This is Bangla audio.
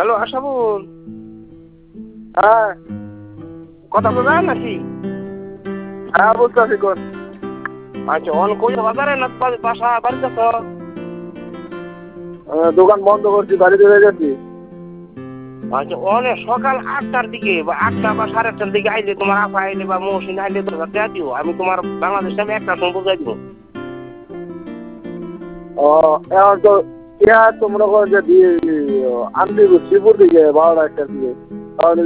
হ্যালো আশাবুল, হ্যাঁ কথা বোঝায় নাকি? হ্যাঁ বুঝতেছি কোন আচ্ছা, অন কই বাজারে না বাসা বাড়িতে তো? দোকান বন্ধ করছি, বাড়িতে রয়ে গেছি। আচ্ছা, অনেক সকাল 8টার দিকে বা 8টা বা 8:30টার দিকে আইলে, তোমার আপা আইলে বা মৌসিন আইলে তো দেয়া দিও, আমি তোমার বাংলাদেশ টাইমে 1টার সময় বুঝাই দিব। ও এখন তো ইয়া তোমরা করে যে দিয়ে আনবি শ্রীপুর দিকে 12টা 1টার দিকে, তাহলে